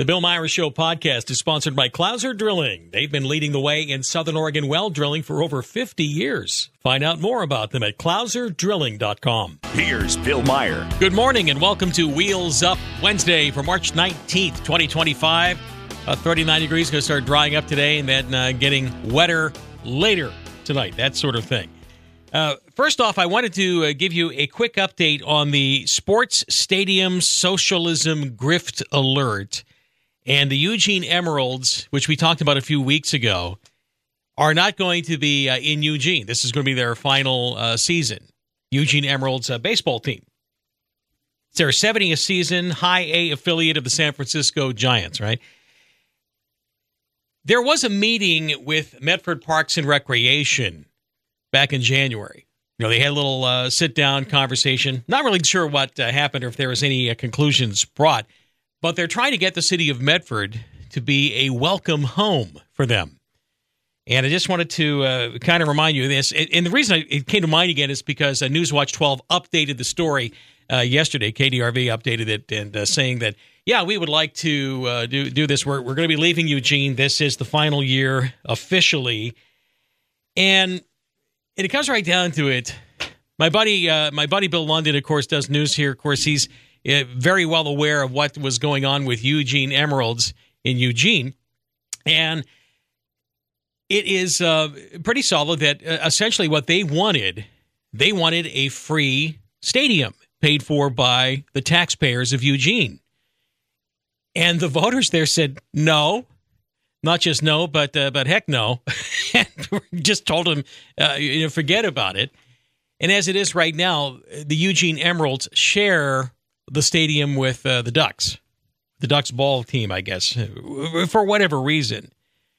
The Bill Myers Show podcast is sponsored by Clouser Drilling. They've been leading the way in Southern Oregon well drilling for over 50 years. Find out more about them at clouserdrilling.com. Here's Bill Meyer. Good morning and welcome to Wheels Up Wednesday for March 19th, 2025. 39 degrees, going to start drying up today and then getting wetter later tonight, that sort of thing. First off, I wanted to give you a quick update on the sports stadium socialism grift alert. And the Eugene Emeralds, which we talked about a few weeks ago, are not going to be in Eugene. This is going to be their final season. Eugene Emeralds baseball team. It's their 70th season, high A affiliate of the San Francisco Giants, right? There was a meeting with Medford Parks and Recreation back in January. You know, they had a little sit-down conversation. Not really sure what happened or if there was any conclusions brought. But they're trying to get the city of Medford to be a welcome home for them. And I just wanted to kind of remind you of this. And the reason it came to mind again is because Newswatch 12 updated the story yesterday. KDRV updated it and saying that, yeah, we would like to do this. We're going to be leaving Eugene. This is the final year officially. And it comes right down to it. My buddy Bill London, of course, does news here. Of course, he's very well aware of what was going on with Eugene Emeralds in Eugene. And it is pretty solid that essentially what they wanted a free stadium paid for by the taxpayers of Eugene. And the voters there said no, not just no, but heck no. And just told them, forget about it. And as it is right now, the Eugene Emeralds share the stadium with the Ducks ball team, I guess, for whatever reason.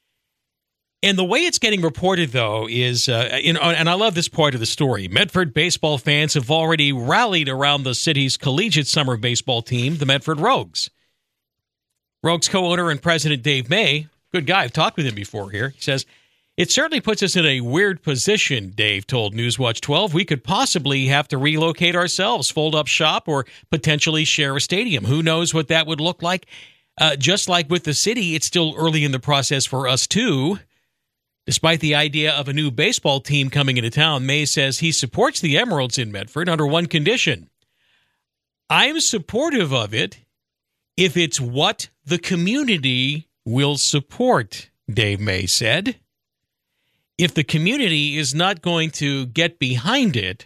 And the way it's getting reported, though, is, and I love this part of the story, Medford baseball fans have already rallied around the city's collegiate summer baseball team, the Medford Rogues. Rogues co-owner and president Dave May, good guy, I've talked with him before here, he says, "It certainly puts us in a weird position," Dave told Newswatch 12. "We could possibly have to relocate ourselves, fold up shop, or potentially share a stadium. Who knows what that would look like? Just like with the city, it's still early in the process for us, too." Despite the idea of a new baseball team coming into town, May says he supports the Emeralds in Medford under one condition. "I'm supportive of it if it's what the community will support," Dave May said. If the community is not going to get behind it,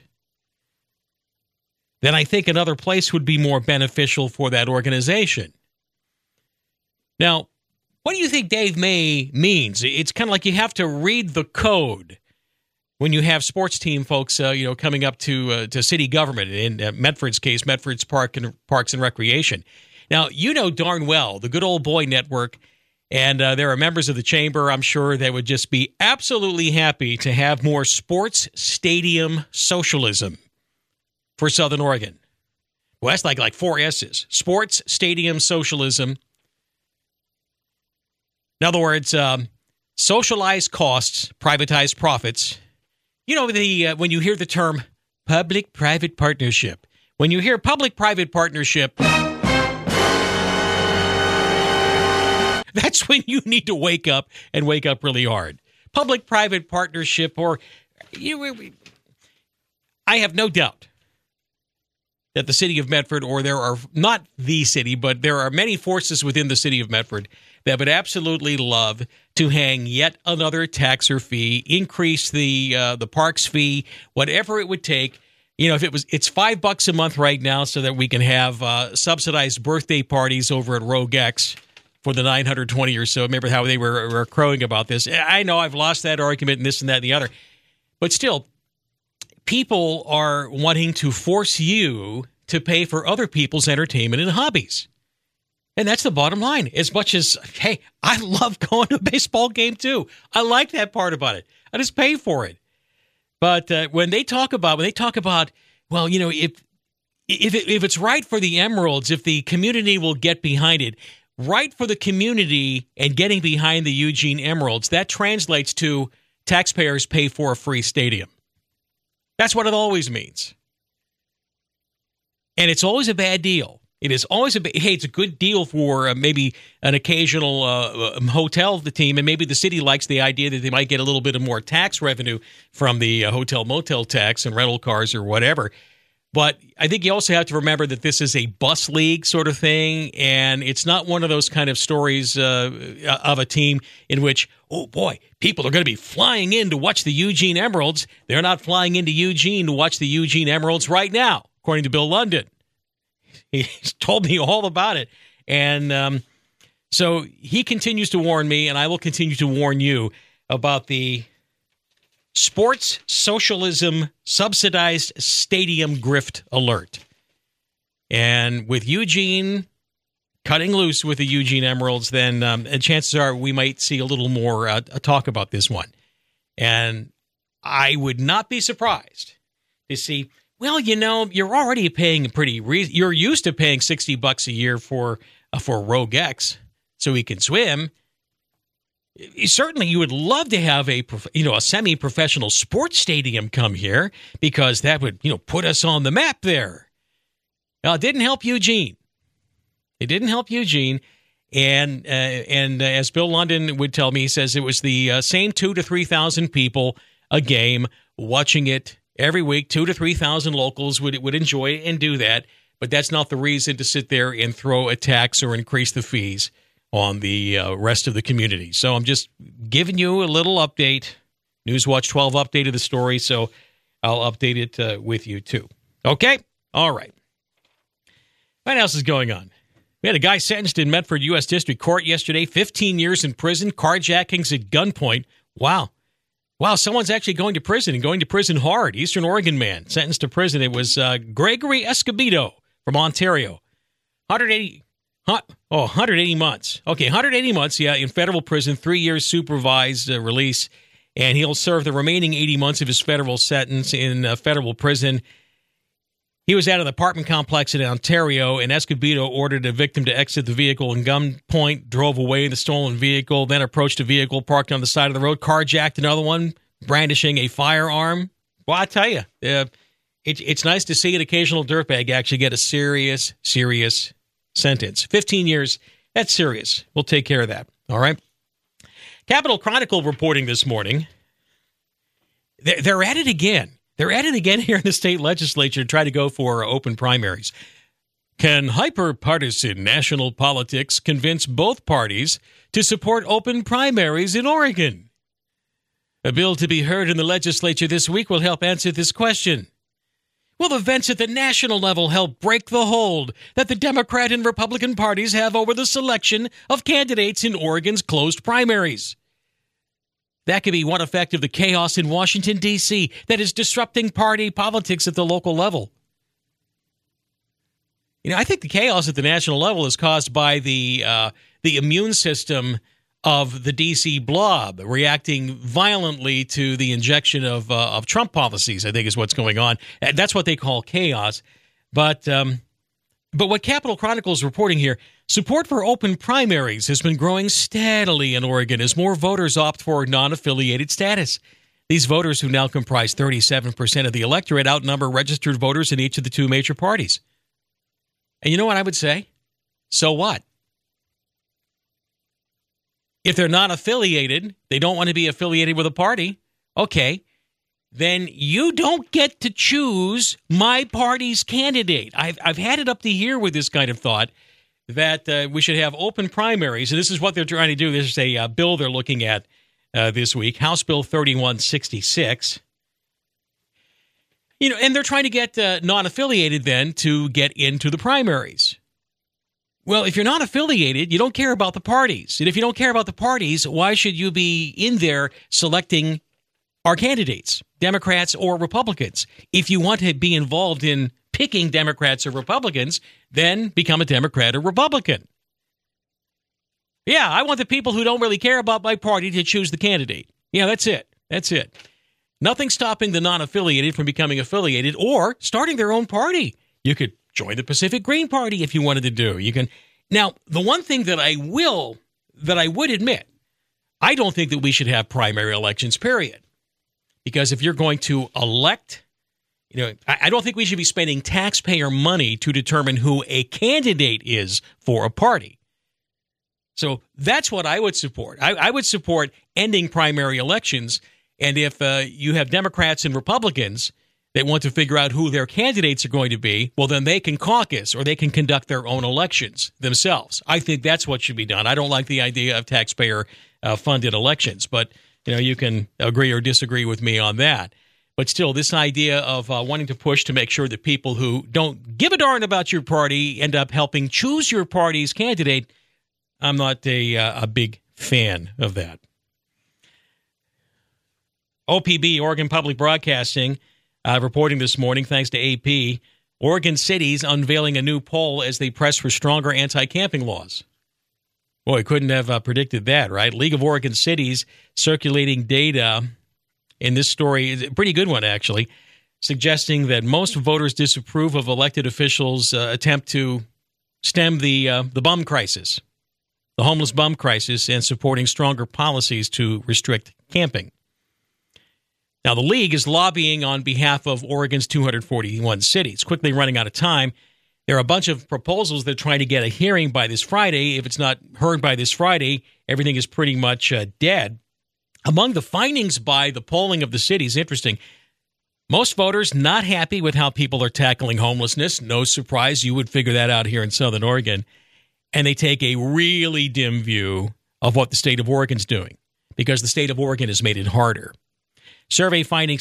then I think another place would be more beneficial for that organization. Now, what do you think Dave May means? It's kind of like you have to read the code when you have sports team folks, coming up to city government. In Medford's case, Medford's Parks and Recreation. Now, you know darn well the Good Old Boy Network. And there are members of the chamber, I'm sure, that would just be absolutely happy to have more sports stadium socialism for Southern Oregon. Well, that's like 4 S's. Sports stadium socialism. In other words, socialized costs, privatized profits. You know, when you hear the term public-private partnership. When you hear public-private partnership, that's when you need to wake up and wake up really hard. Public-private partnership, or I have no doubt that the city of Medford, or there are not the city, but there are many forces within the city of Medford that would absolutely love to hang yet another tax or fee, increase the parks fee, whatever it would take. You know, it's $5 a month right now, so that we can have subsidized birthday parties over at Rogue X for the 920 or so. Remember how they were crowing about this? I know I've lost that argument and this and that and the other. But still, people are wanting to force you to pay for other people's entertainment and hobbies. And that's the bottom line. As much as, hey, I love going to a baseball game too. I like that part about it. I just pay for it. But when they talk about, well, you know, if it's right for the Emeralds, if the community will get behind it, right for the community and getting behind the Eugene Emeralds, that translates to taxpayers pay for a free stadium. That's what it always means. And it's always a bad deal. It is always hey, it's a good deal for maybe an occasional hotel team, and maybe the city likes the idea that they might get a little bit of more tax revenue from the hotel motel tax and rental cars or whatever. But I think you also have to remember that this is a bus league sort of thing, and it's not one of those kind of stories of a team in which, oh boy, people are going to be flying in to watch the Eugene Emeralds. They're not flying into Eugene to watch the Eugene Emeralds right now, according to Bill London. He's told me all about it. And so he continues to warn me, and I will continue to warn you about the sports socialism subsidized stadium grift alert. And with Eugene cutting loose with the Eugene Emeralds, then chances are we might see a little more talk about this one. And I would not be surprised to see, well, you know, you're already paying you're used to paying $60 a year for Rogue X so he can swim. Certainly, you would love to have a semi-professional sports stadium come here because that would, put us on the map there. Now, it didn't help Eugene. And as Bill London would tell me, he says it was the same 2,000 to 3,000 people a game watching it every week. 2,000 to 3,000 locals would enjoy it and do that, but that's not the reason to sit there and throw a tax or increase the fees on the rest of the community. So I'm just giving you a little update, Newswatch 12 update of the story, so I'll update it with you too. Okay? All right. What else is going on? We had a guy sentenced in Medford U.S. District Court yesterday, 15 years in prison, carjackings at gunpoint. Wow, someone's actually going to prison and going to prison hard. Eastern Oregon man sentenced to prison. It was Gregory Escobedo from Ontario. 180 months. Okay, 180 months, in federal prison, 3 years supervised release, and he'll serve the remaining 80 months of his federal sentence in federal prison. He was at an apartment complex in Ontario, and Escobedo ordered a victim to exit the vehicle in gunpoint, drove away in the stolen vehicle, then approached a vehicle parked on the side of the road, carjacked another one, brandishing a firearm. Well, I tell you, it's nice to see an occasional dirtbag actually get a serious sentence. 15 years, that's serious. We'll take care of that, all right? Capital Chronicle reporting this morning, they're at it again. They're at it again here in the state legislature to try to go for open primaries. Can hyper-partisan national politics convince both parties to support open primaries in Oregon? A bill to be heard in the legislature this week will help answer this question. Will events at the national level help break the hold that the Democrat and Republican parties have over the selection of candidates in Oregon's closed primaries? That could be one effect of the chaos in Washington, D.C. that is disrupting party politics at the local level. I think the chaos at the national level is caused by the immune system of the D.C. blob reacting violently to the injection of Trump policies, I think is what's going on. And that's what they call chaos. But what Capital Chronicle is reporting here, support for open primaries has been growing steadily in Oregon as more voters opt for non-affiliated status. These voters, who now comprise 37% of the electorate, outnumber registered voters in each of the two major parties. And you know what I would say? So what? If they're not affiliated, they don't want to be affiliated with a party, okay, then you don't get to choose my party's candidate. I've had it up to here with this kind of thought that we should have open primaries, and this is what they're trying to do. This is a bill they're looking at this week, House Bill 3166. And they're trying to get non-affiliated then to get into the primaries. Well, if you're not affiliated, you don't care about the parties. And if you don't care about the parties, why should you be in there selecting our candidates, Democrats or Republicans? If you want to be involved in picking Democrats or Republicans, then become a Democrat or Republican. Yeah, I want the people who don't really care about my party to choose the candidate. Yeah, that's it. Nothing stopping the non-affiliated from becoming affiliated or starting their own party. You could join the Pacific Green Party if you wanted to do. You can. Now, the one thing that I would admit, I don't think that we should have primary elections, period. Because if you're going to elect I don't think we should be spending taxpayer money to determine who a candidate is for a party. So that's what I would support. I would support ending primary elections. And if you have Democrats and Republicans that want to figure out who their candidates are going to be, well, then they can caucus or they can conduct their own elections themselves. I think that's what should be done. I don't like the idea of taxpayer-funded elections, but you can agree or disagree with me on that. But still, this idea of wanting to push to make sure that people who don't give a darn about your party end up helping choose your party's candidate, I'm not a big fan of that. OPB, Oregon Public Broadcasting, reporting this morning, thanks to AP, Oregon cities unveiling a new poll as they press for stronger anti-camping laws. Boy, couldn't have predicted that, right? League of Oregon Cities circulating data in this story, is a pretty good one, actually, suggesting that most voters disapprove of elected officials' attempt to stem the bum crisis, the homeless bum crisis, and supporting stronger policies to restrict camping. Now, the League is lobbying on behalf of Oregon's 241 cities. Quickly running out of time, there are a bunch of proposals that are trying to get a hearing by this Friday. If it's not heard by this Friday, everything is pretty much dead. Among the findings by the polling of the cities, interesting, most voters not happy with how people are tackling homelessness. No surprise, you would figure that out here in Southern Oregon. And they take a really dim view of what the state of Oregon's doing because the state of Oregon has made it harder. Survey finding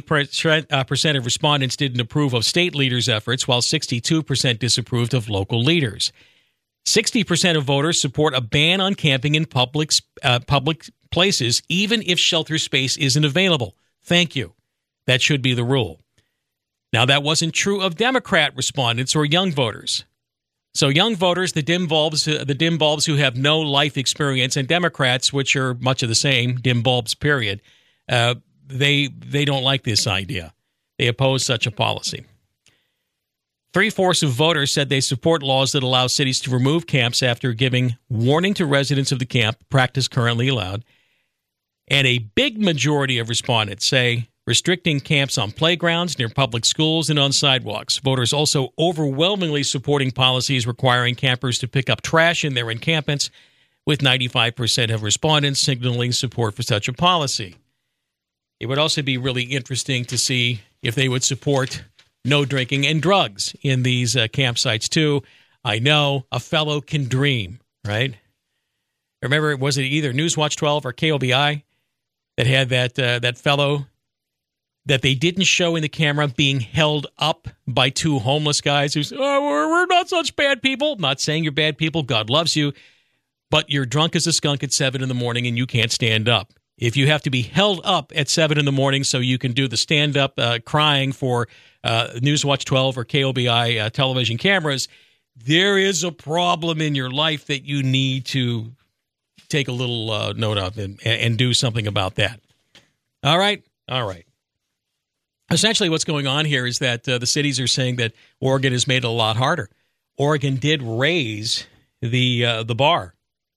68% of respondents didn't approve of state leaders' efforts, while 62% disapproved of local leaders. 60% of voters support a ban on camping in public places, even if shelter space isn't available. Thank you. That should be the rule. Now, that wasn't true of Democrat respondents or young voters. So young voters, the dim bulbs who have no life experience, and Democrats, which are much of the same, dim bulbs, period, they don't like this idea. They oppose such a policy. 3/4 of voters said they support laws that allow cities to remove camps after giving warning to residents of the camp, practice currently allowed. And a big majority of respondents say restricting camps on playgrounds, near public schools, and on sidewalks. Voters also overwhelmingly supporting policies requiring campers to pick up trash in their encampments, with 95% of respondents signaling support for such a policy. It would also be really interesting to see if they would support no drinking and drugs in these campsites, too. I know a fellow can dream, right? Remember, was it either Newswatch 12 or KOBI that had that fellow that they didn't show in the camera being held up by two homeless guys who said, we're not such bad people. I'm not saying you're bad people. God loves you. But you're drunk as a skunk at 7 in the morning and you can't stand up. If you have to be held up at 7 in the morning so you can do the stand-up crying for Newswatch 12 or KOBI television cameras, there is a problem in your life that you need to take a little note of and do something about that. All right? All right. Essentially what's going on here is that the cities are saying that Oregon has made it a lot harder. Oregon did raise the bar.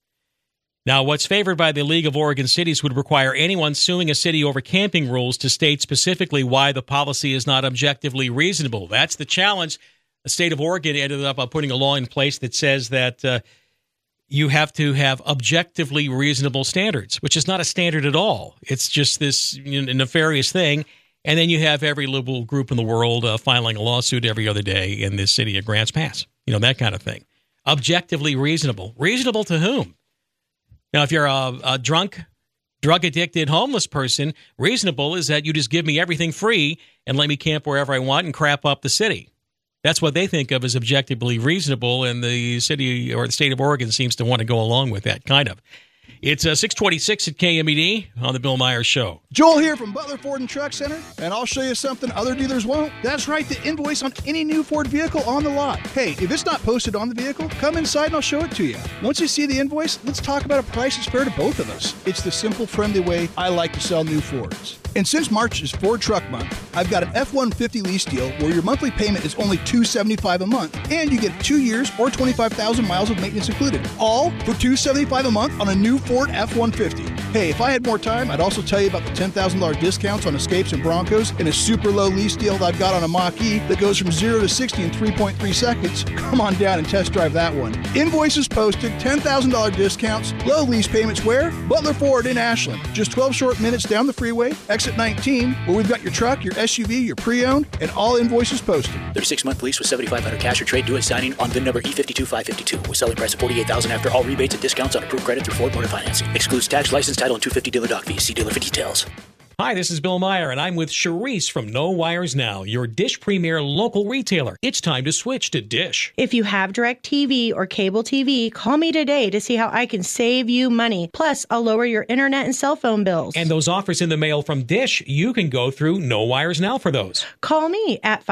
Now, what's favored by the League of Oregon Cities would require anyone suing a city over camping rules to state specifically why the policy is not objectively reasonable. That's the challenge. The state of Oregon ended up putting a law in place that says that you have to have objectively reasonable standards, which is not a standard at all. It's just this nefarious thing. And then you have every liberal group in the world filing a lawsuit every other day in this city of Grants Pass. That kind of thing. Objectively reasonable. Reasonable to whom? Now, if you're a drunk, drug-addicted, homeless person, reasonable is that you just give me everything free and let me camp wherever I want and crap up the city. That's what they think of as objectively reasonable, and the city or the state of Oregon seems to want to go along with that, kind of. It's 6:26 at KMED on the Bill Myers Show. Joel here from Butler Ford and Truck Center, and I'll show you something other dealers won't. That's right, the invoice on any new Ford vehicle on the lot. Hey, if it's not posted on the vehicle, come inside and I'll show it to you. Once you see the invoice, let's talk about a price that's fair to both of us. It's the simple, friendly way I like to sell new Fords. And since March is Ford Truck Month, I've got an F-150 lease deal where your monthly payment is only $275 a month, and you get 2 years or 25,000 miles of maintenance included. All for $275 a month on a new Ford F-150. Hey, if I had more time, I'd also tell you about the $10,000 discounts on Escapes and Broncos and a super low lease deal that I've got on a Mach-E that goes from 0 to 60 in 3.3 seconds. Come on down and test drive that one. Invoices posted, $10,000 discounts, low lease payments where? Butler Ford in Ashland. Just 12 short minutes down the freeway, exit 19, where we've got your truck, your SUV, your pre-owned, and all invoices posted. 36-month lease with $7,500 cash or trade due at signing on VIN number E52552 with selling price of $48,000 after all rebates and discounts on approved credit through Ford Motor Financing. Excludes tax, license, title, and 250 dealer doc fees. See dealer for details. Hi, this is Bill Meyer, and I'm with Charisse from No Wires Now, your Dish Premier local retailer. It's time to switch to Dish. If you have DirecTV or cable TV, call me today to see how I can save you money. Plus, I'll lower your internet and cell phone bills. And those offers in the mail from Dish, you can go through No Wires Now for those. Call me at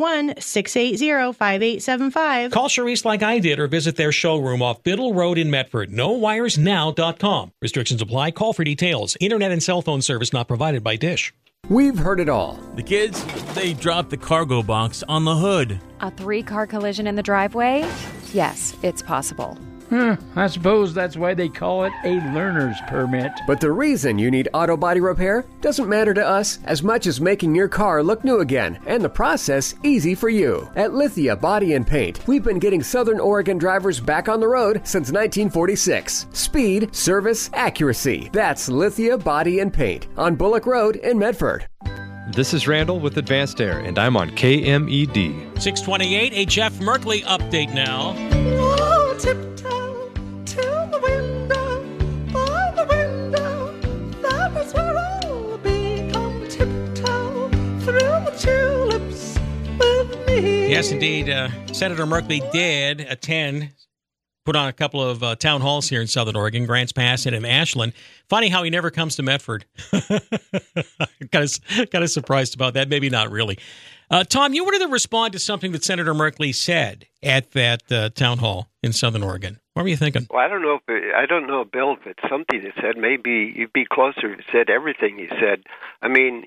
541-680-5875. Call Charisse like I did or visit their showroom off Biddle Road in Medford, nowiresnow.com. Restrictions apply. Call for details. Internet and cell phone service not provided by Dish. We've heard it all. The kids, they dropped the cargo box on the hood. A 3-car collision in the driveway? Yes, it's possible. I suppose that's why they call it a learner's permit. But the reason you need auto body repair doesn't matter to us as much as making your car look new again and the process easy for you. At Lithia Body and Paint, we've been getting Southern Oregon drivers back on the road since 1946. Speed, service, accuracy. That's Lithia Body and Paint on Bullock Road in Medford. This is Randall with Advanced Air, and I'm on KMED. 628, a Jeff Merkley update now. Oh, tiptoe to the window, by the window, that is where I'll be. Come tiptoe through the tulips with me. Yes, indeed. Senator Merkley did attend, put on a couple of town halls here in Southern Oregon, Grants Pass and in Ashland. Funny how he never comes to Medford. kind of surprised about that. Maybe not really. Tom, you wanted to respond to something that Senator Merkley said at that town hall in Southern Oregon. What were you thinking? Well, I don't know, Bill, if it's something he said. Maybe you'd be closer if he said everything he said. I mean,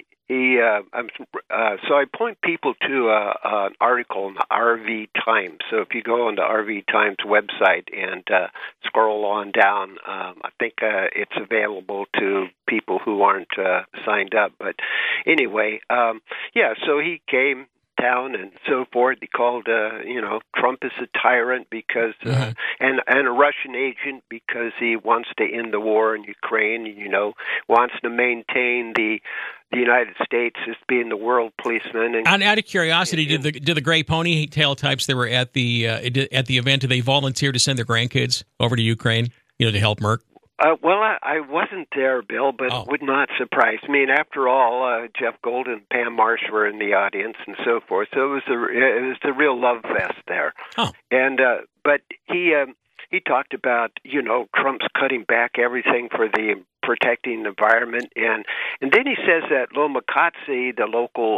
so I point people to an article in the RV Times. So if you go on the RV Times website and scroll on down, I think it's available to people who aren't signed up. But anyway, so he came down and so forth. He called, Trump is a tyrant because, and a Russian agent because he wants to end the war in Ukraine, wants to maintain the United States as being the world policeman. And out of curiosity, did the gray ponytail types that were at the event, did they volunteer to send their grandkids over to Ukraine, to help Merck? Well, I wasn't there, Bill, but it would not surprise me. And after all, Jeff Golden and Pam Marsh were in the audience and so forth. So it was a real love fest there. Oh. And but he talked about Trump's cutting back everything for the protecting the environment, and then he says that Lomakatsi, the local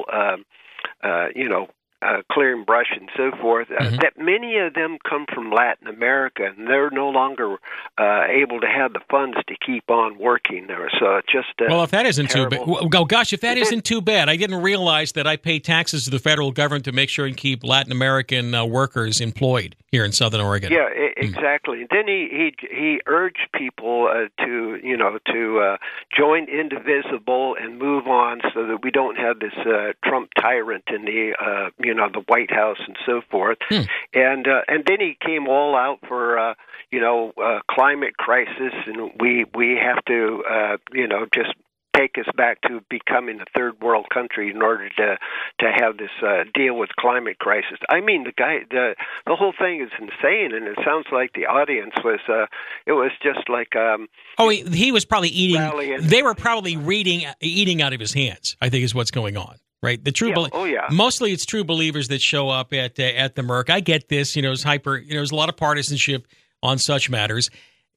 clearing brush and so forth, that many of them come from Latin America, and they're no longer able to have the funds to keep on working there. So it's just well, if that isn't terrible. Too bad, if that isn't too bad, I didn't realize that I pay taxes to the federal government to make sure and keep Latin American workers employed here in Southern Oregon. Yeah, exactly. And then he urged people to join Indivisible and move on so that we don't have this Trump tyrant in the White House and so forth. And then he came all out for climate crisis, and we have to just take us back to becoming a third world country in order to have this deal with climate crisis. I mean, the whole thing is insane, and it sounds like the audience was it was just like he was probably eating. They were probably eating out of his hands, I think is what's going on. Right, the true. Mostly, it's true believers that show up at the Merck. I get this. It's hyper. There's a lot of partisanship on such matters.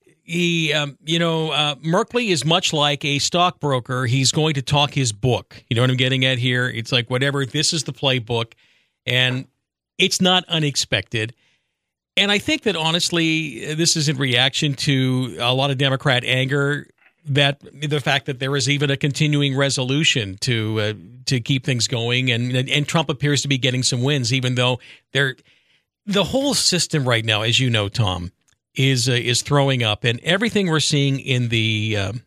Merkley is much like a stockbroker. He's going to talk his book. You know what I'm getting at here? It's like whatever. This is the playbook, and it's not unexpected. And I think that honestly, this is in reaction to a lot of Democrat anger. That the fact that there is even a continuing resolution to keep things going, and Trump appears to be getting some wins, even though the whole system right now, as you know, Tom, is throwing up, and everything we're seeing in the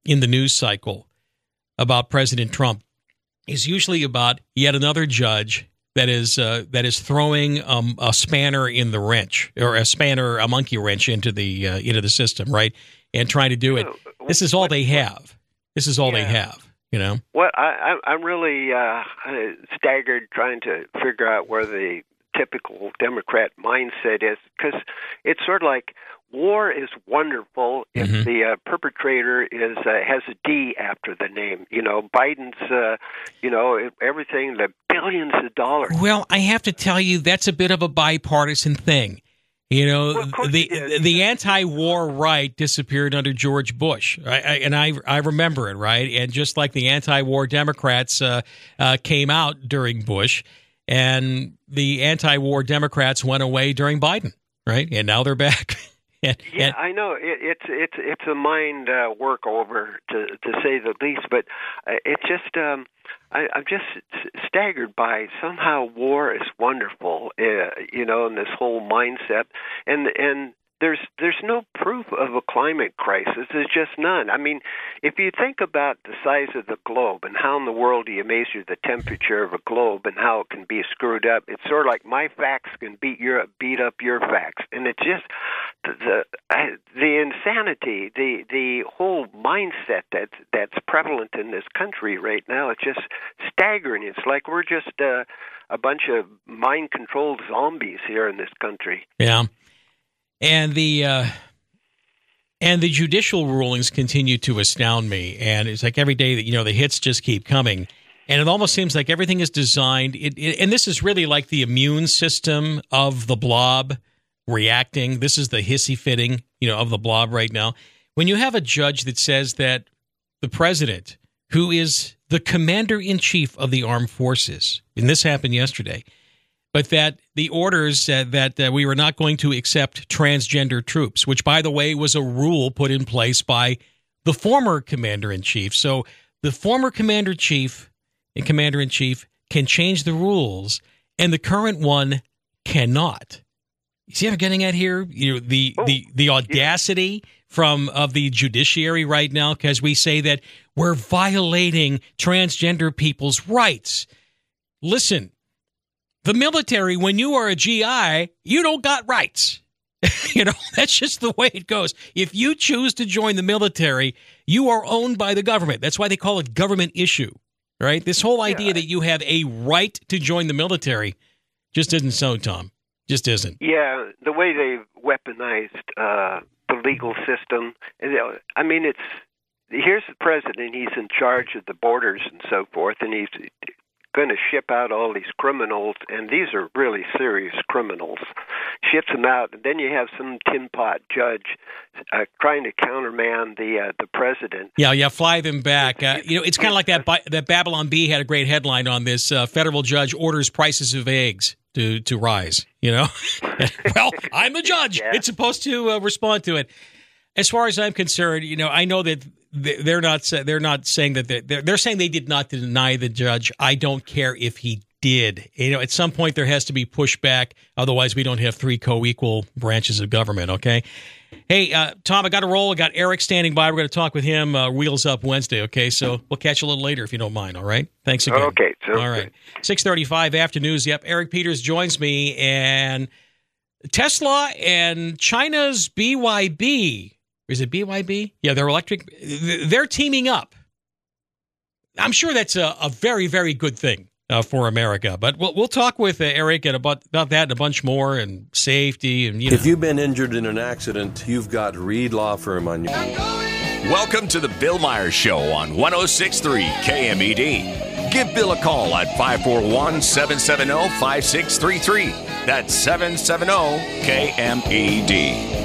in the news cycle about President Trump is usually about yet another judge that is throwing a spanner in the wrench, or a monkey wrench into the system, right? And trying to do it. This is all they have. This is all they have. You know. Well, I'm really staggered trying to figure out where the typical Democrat mindset is, because it's sort of like war is wonderful if the perpetrator has a D after the name. You know, Biden's, everything, the billions of dollars. Well, I have to tell you, that's a bit of a bipartisan thing. You know, the anti-war right disappeared under George Bush, I remember it, right? And just like the anti-war Democrats came out during Bush, and the anti-war Democrats went away during Biden, right? And now they're back. I know it's a mind workover to say the least, but it's just I'm just staggered by somehow war is wonderful, in this whole mindset, and there's no proof of a climate crisis. There's just none. I mean, if you think about the size of the globe and how in the world do you measure the temperature of a globe and how it can be screwed up, it's sort of like my facts can beat up your facts, and it's just the insanity, the whole mindset that's prevalent in this country right now. It's just staggering. It's like we're just a bunch of mind-controlled zombies here in this country. Yeah. And the judicial rulings continue to astound me, and it's like every day that the hits just keep coming, and it almost seems like everything is designed. And this is really like the immune system of the blob reacting. This is the hissy fitting, of the blob right now. When you have a judge that says that the president, who is the commander in chief of the armed forces, and this happened yesterday, but that the orders that we were not going to accept transgender troops, which, by the way, was a rule put in place by the former commander-in-chief. So the former commander-in-chief and commander-in-chief can change the rules, and the current one cannot. You see what I'm getting at here? The audacity of the judiciary right now, because we say that we're violating transgender people's rights. Listen. The military, when you are a GI, you don't got rights. That's just the way it goes. If you choose to join the military, you are owned by the government. That's why they call it government issue, right? This whole idea that you have a right to join the military just isn't so, Tom. Just isn't. Yeah, the way they've weaponized the legal system. I mean, here's the president. He's in charge of the borders and so forth, and he's going to ship out all these criminals, and these are really serious criminals. Ships them out, and then you have some tin pot judge trying to countermand the president. Yeah, fly them back. It's kind of like that Babylon Bee had a great headline on this. Federal judge orders prices of eggs to rise. Well, I'm the judge. Yeah. It's supposed to respond to it. As far as I'm concerned, I know that they're not saying that they're saying they did not deny the judge. I don't care if he did. At some point there has to be pushback. Otherwise, we don't have three co-equal branches of government. Okay. Hey, Tom, I got to roll. I got Eric standing by. We're going to talk with him. Wheels Up Wednesday. Okay, so we'll catch you a little later if you don't mind. All right. Thanks again. Okay. All right. 6:35 after news. Yep. Eric Peters joins me, and Tesla and China's BYD. Is it BYD? Yeah, they're electric. They're teaming up. I'm sure that's a very, very good thing for America. But we'll talk with Eric about that and a bunch more, and safety. And if you've been injured in an accident, you've got Reed Law Firm on your. Welcome to the Bill Myers Show on 106.3 KMED. Give Bill a call at 541-770-5633. That's 770-KMED.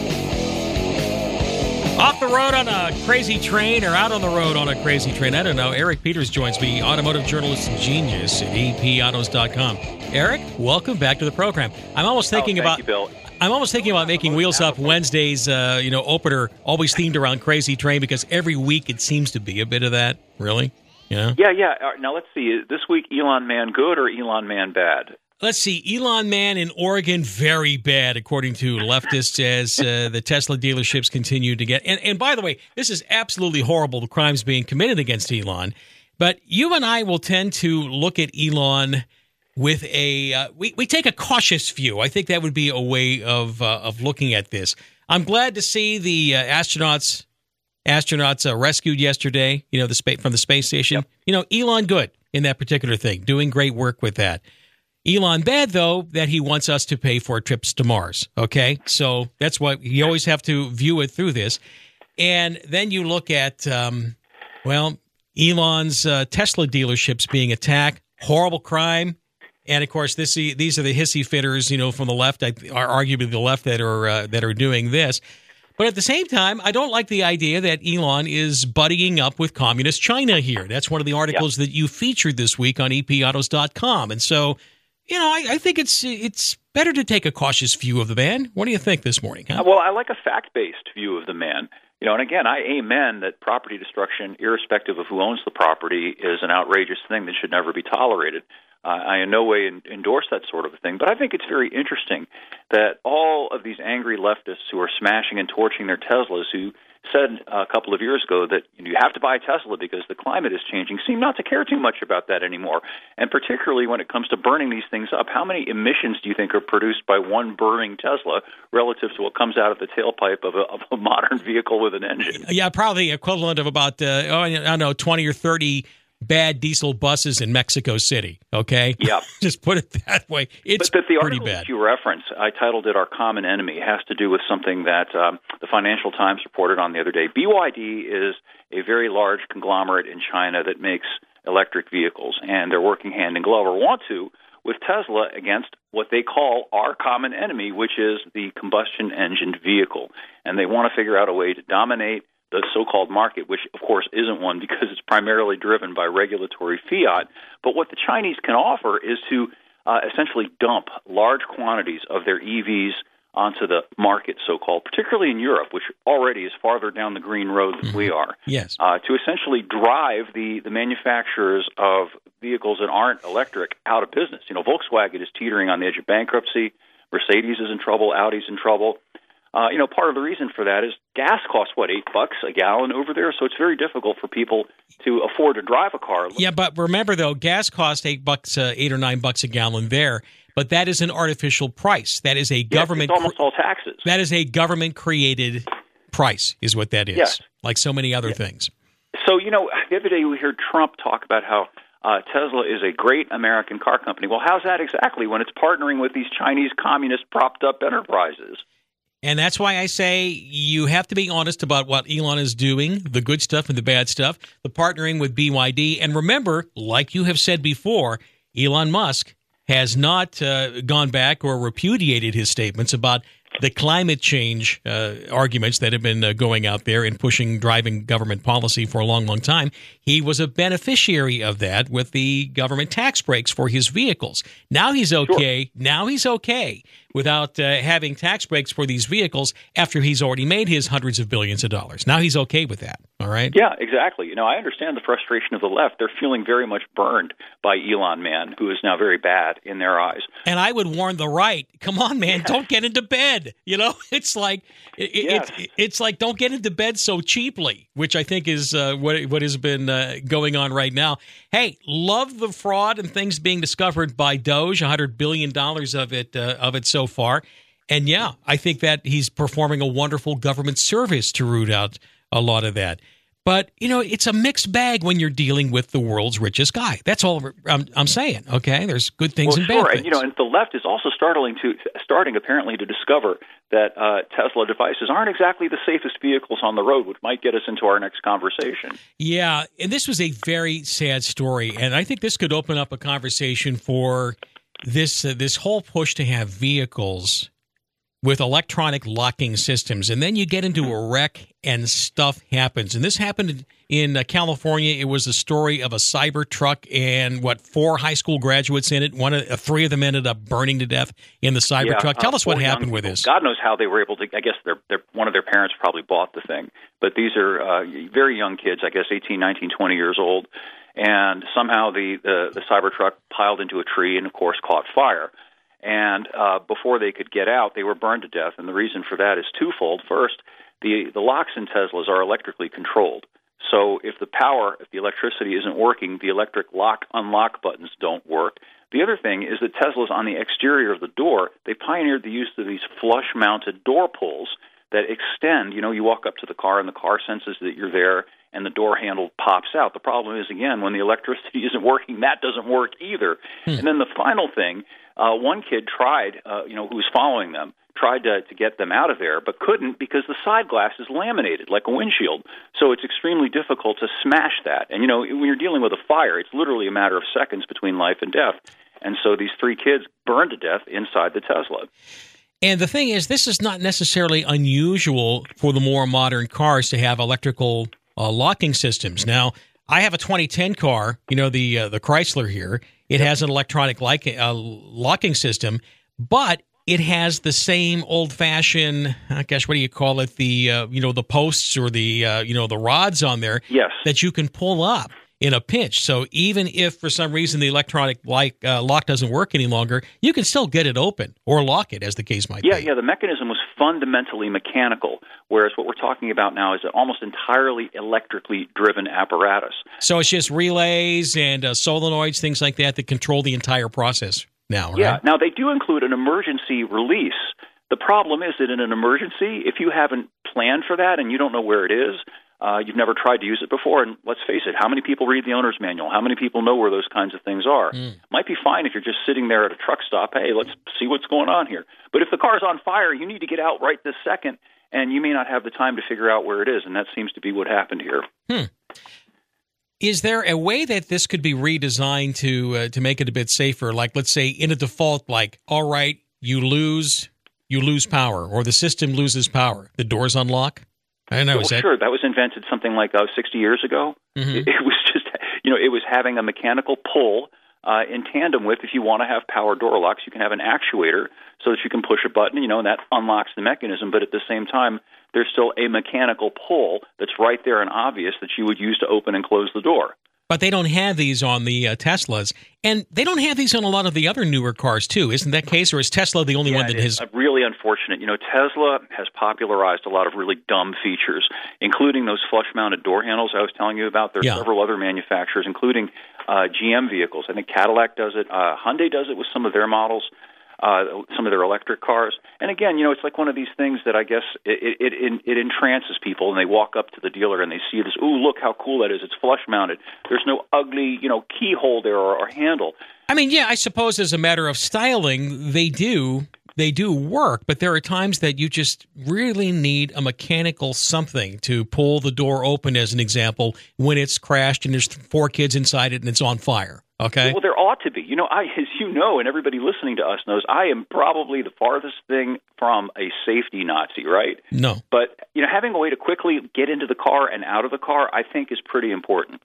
Off the road on a crazy train, or out on the road on a crazy train, I don't know. Eric Peters joins me, automotive journalist and genius at epautos.com. Eric, welcome back to the program. I'm almost thinking about making Wheels Up Wednesday's opener always themed around crazy train, because every week it seems to be a bit of that. Really? Yeah. Now let's see. This week, Elon Man good or Elon Man bad? Let's see. Elon man in Oregon, very bad, according to leftists, as the Tesla dealerships continue to get. And by the way, this is absolutely horrible, the crimes being committed against Elon. But you and I will tend to look at Elon with we take a cautious view. I think that would be a way of looking at this. I'm glad to see the astronauts rescued yesterday, from the space station. Yep. Elon good in that particular thing, doing great work with that. Elon bad, though, that he wants us to pay for trips to Mars, okay? So that's what you always have to view it through this. And then you look at, Elon's Tesla dealerships being attacked, horrible crime. And, of course, these are the hissy fitters, from the left, are arguably the left that are doing this. But at the same time, I don't like the idea that Elon is buddying up with communist China here. That's one of the articles that you featured this week on EPAutos.com. And so, I think it's better to take a cautious view of the man. What do you think this morning? Huh? Well, I like a fact-based view of the man. And again, I amen that property destruction, irrespective of who owns the property, is an outrageous thing that should never be tolerated. I in no way endorse that sort of a thing, but I think it's very interesting that all of these angry leftists who are smashing and torching their Teslas, who said a couple of years ago that you have to buy a Tesla because the climate is changing, seem not to care too much about that anymore. And particularly when it comes to burning these things up, how many emissions do you think are produced by one burning Tesla relative to what comes out of the tailpipe of a modern vehicle with an engine? Yeah, probably equivalent of about 20 or 30 bad diesel buses in Mexico City, okay? Yeah. Just put it that way. It's but the pretty article bad. That you reference, I titled it Our Common Enemy. It has to do with something that the Financial Times reported on the other day. BYD is a very large conglomerate in China that makes electric vehicles, and they're working hand in glove, or want to, with Tesla against what they call our common enemy, which is the combustion-engined vehicle. And they want to figure out a way to dominate the so-called market, which, of course, isn't one because it's primarily driven by regulatory fiat. But what the Chinese can offer is to essentially dump large quantities of their EVs onto the market, so-called, particularly in Europe, which already is farther down the green road than we are. Yes. To essentially drive the manufacturers of vehicles that aren't electric out of business. Volkswagen is teetering on the edge of bankruptcy. Mercedes is in trouble. Audi's in trouble. Part of the reason for that is gas costs, $8 a gallon over there, so it's very difficult for people to afford to drive a car. Yeah, but remember, though, gas costs $8 or $9 a gallon there, but that is an artificial price. That is a government. It's almost all taxes. That is a government-created price, is what that is, yes. Like so many other things. So, the other day we heard Trump talk about how Tesla is a great American car company. Well, how's that exactly when it's partnering with these Chinese communist propped-up enterprises? And that's why I say you have to be honest about what Elon is doing, the good stuff and the bad stuff, the partnering with BYD. And remember, like you have said before, Elon Musk has not gone back or repudiated his statements about the climate change arguments that have been going out there and driving government policy for a long, long time. He was a beneficiary of that with the government tax breaks for his vehicles. Now he's okay. Sure. Now he's okay without having tax breaks for these vehicles after he's already made his hundreds of billions of dollars. Now he's okay with that. All right? Yeah, exactly. I understand the frustration of the left. They're feeling very much burned by Elon, man, who is now very bad in their eyes. And I would warn the right, come on, man, don't get into bed. It's like it's like don't get into bed so cheaply, which I think is what has been going on right now. Hey, love the fraud and things being discovered by Doge, $100 billion of it so far. And yeah, I think that he's performing a wonderful government service to root out a lot of that. But, it's a mixed bag when you're dealing with the world's richest guy. That's all I'm saying, okay? There's good things and bad things. And the left is also starting apparently to discover that Tesla devices aren't exactly the safest vehicles on the road, which might get us into our next conversation. Yeah, and this was a very sad story, and I think this could open up a conversation for this whole push to have vehicles with electronic locking systems, and then you get into a wreck and stuff happens. And this happened in California. It was a story of a Cybertruck and 4 high school graduates in it. 3 of them ended up burning to death in the Cybertruck. Tell us what happened with this. God knows how they were able to. I guess one of their parents probably bought the thing. But these are very young kids, I guess 18, 19, 20 years old. And somehow the Cybertruck piled into a tree and, of course, caught fire. And before they could get out, they were burned to death. And the reason for that is twofold. First, the locks in Teslas are electrically controlled. So if the electricity isn't working, the electric lock-unlock buttons don't work. The other thing is that Teslas, on the exterior of the door, they pioneered the use of these flush-mounted door pulls that extend. You walk up to the car, and the car senses that you're there, and the door handle pops out. The problem is, again, when the electricity isn't working, that doesn't work either. And then the final thing, one kid tried, who was following them, tried to get them out of there, but couldn't because the side glass is laminated like a windshield. So it's extremely difficult to smash that. And, when you're dealing with a fire, it's literally a matter of seconds between life and death. And so these 3 kids burned to death inside the Tesla. And the thing is, this is not necessarily unusual for the more modern cars to have electrical locking systems. Now, I have a 2010 car, the Chrysler here. It has an electronic locking system, but it has the same old-fashioned, what do you call it? The posts or the rods on there that you can pull up in a pinch. So even if for some reason the electronic lock doesn't work any longer, you can still get it open or lock it, as the case might be. Yeah, the mechanism was fundamentally mechanical, whereas what we're talking about now is an almost entirely electrically driven apparatus. So it's just relays and solenoids, things like that control the entire process now, right? Yeah, now they do include an emergency release. The problem is that in an emergency, if you haven't planned for that and you don't know where it is, you've never tried to use it before, and let's face it, how many people read the owner's manual? How many people know where those kinds of things are? Might be fine if you're just sitting there at a truck stop, hey, let's see what's going on here. But if the car's on fire, you need to get out right this second, and you may not have the time to figure out where it is, and that seems to be what happened here. Is there a way that this could be redesigned to make it a bit safer? Like, let's say in a default, all right, you lose power, or the system loses power, the doors unlock? I don't know. Sure. That was invented something like 60 years ago. Mm-hmm. It was just, it was having a mechanical pull in tandem with, if you want to have power door locks, you can have an actuator so that you can push a button, and that unlocks the mechanism. But at the same time, there's still a mechanical pull that's right there and obvious that you would use to open and close the door. But they don't have these on the Teslas, and they don't have these on a lot of the other newer cars, too. Isn't that case, or is Tesla the only one that has? Really unfortunate. Tesla has popularized a lot of really dumb features, including those flush-mounted door handles I was telling you about. There are several other manufacturers, including GM vehicles. I think Cadillac does it. Hyundai does it with some of their models. Some of their electric cars. And again, it's like one of these things that I guess it entrances people, and they walk up to the dealer and they see this, ooh, look how cool that is. It's flush mounted. There's no ugly, keyhole there or handle. I mean, yeah, I suppose as a matter of styling, they do work, but there are times that you just really need a mechanical something to pull the door open, as an example, when it's crashed and there's 4 kids inside it and it's on fire. Okay. Well, there ought to be. As you know, and everybody listening to us knows, I am probably the farthest thing from a safety Nazi, right? No. But, having a way to quickly get into the car and out of the car, I think is pretty important.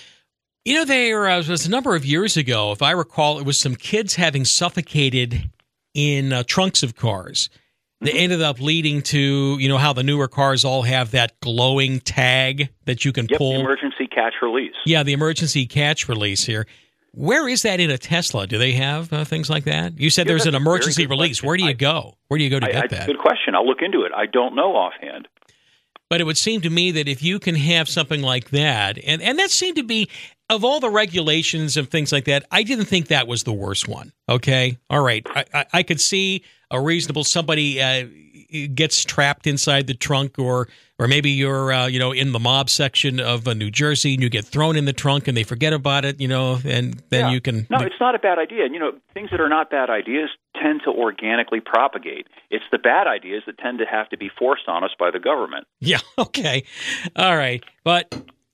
There was a number of years ago, if I recall, it was some kids having suffocated in trunks of cars. They ended up leading to, how the newer cars all have that glowing tag that you can pull. The emergency catch release. Yeah, the emergency catch release here. Where is that in a Tesla? Do they have things like that? You said there's an emergency release. Where do you go? Where do you go to get that? Good question. I'll look into it. I don't know offhand. But it would seem to me that if you can have something like that, and that seemed to be, of all the regulations and things like that, I didn't think that was the worst one. Okay? All right. I could see a reasonable, somebody gets trapped inside the trunk, or maybe you're in the mob section of New Jersey and you get thrown in the trunk and they forget about it, and then you can. No, it's not a bad idea. Things that are not bad ideas tend to organically propagate. It's the bad ideas that tend to have to be forced on us by the government. Yeah. Okay. All right. But